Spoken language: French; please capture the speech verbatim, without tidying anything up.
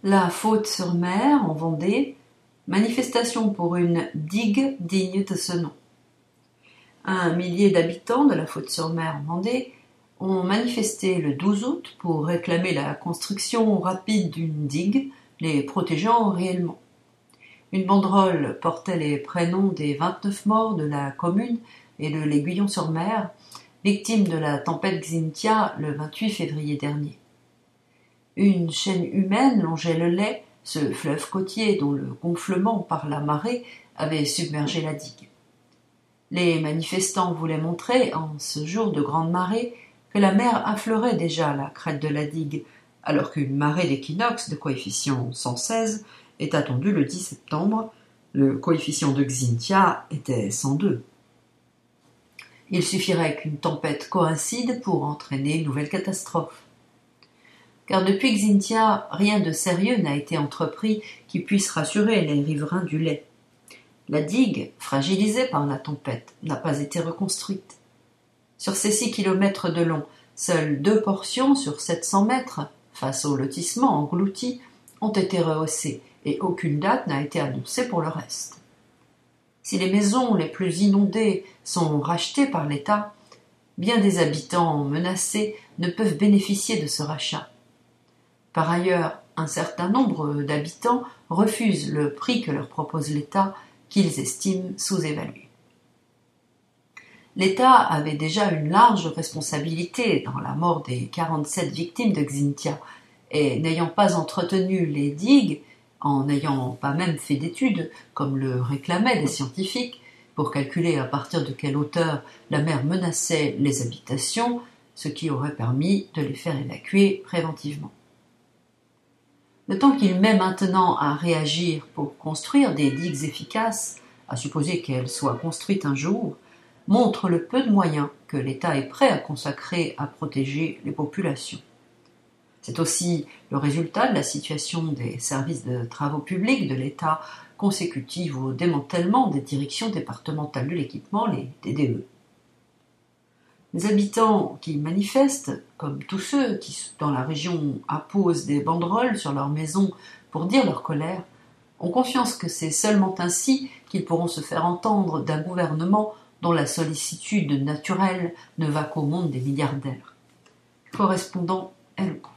La Faute-sur-Mer, en Vendée, manifestation pour une digue digne de ce nom. Un millier d'habitants de la Faute-sur-Mer, en Vendée, ont manifesté le douze août pour réclamer la construction rapide d'une digue, les protégeant réellement. Une banderole portait les prénoms des vingt-neuf morts de la commune et de l'Aiguillon-sur-Mer, victimes de la tempête Xynthia le vingt-huit février dernier. Une chaîne humaine longeait le Lay, ce fleuve côtier dont le gonflement par la marée avait submergé la digue. Les manifestants voulaient montrer, en ce jour de grande marée, que la mer affleurait déjà la crête de la digue, alors qu'une marée d'équinoxe de coefficient cent seize est attendue le dix septembre, le coefficient de Xynthia était cent deux. Il suffirait qu'une tempête coïncide pour entraîner une nouvelle catastrophe. Car depuis Xynthia, rien de sérieux n'a été entrepris qui puisse rassurer les riverains du Lay. La digue, fragilisée par la tempête, n'a pas été reconstruite. Sur ces six kilomètres de long, seules deux portions sur sept cents mètres, face au lotissement englouti, ont été rehaussées et aucune date n'a été annoncée pour le reste. Si les maisons les plus inondées sont rachetées par l'État, bien des habitants menacés ne peuvent bénéficier de ce rachat. Par ailleurs, un certain nombre d'habitants refusent le prix que leur propose l'État, qu'ils estiment sous-évalué. L'État avait déjà une large responsabilité dans la mort des quarante-sept victimes de Xynthia, et n'ayant pas entretenu les digues, en n'ayant pas même fait d'études, comme le réclamaient des scientifiques, pour calculer à partir de quelle hauteur la mer menaçait les habitations, ce qui aurait permis de les faire évacuer préventivement. Le temps qu'il met maintenant à réagir pour construire des digues efficaces, à supposer qu'elles soient construites un jour, montre le peu de moyens que l'État est prêt à consacrer à protéger les populations. C'est aussi le résultat de la situation des services de travaux publics de l'État consécutive au démantèlement des directions départementales de l'équipement, les D D E. Les habitants qui manifestent, comme tous ceux qui, dans la région, apposent des banderoles sur leurs maisons pour dire leur colère, ont conscience que c'est seulement ainsi qu'ils pourront se faire entendre d'un gouvernement dont la sollicitude naturelle ne va qu'au monde des milliardaires. Correspondant L O.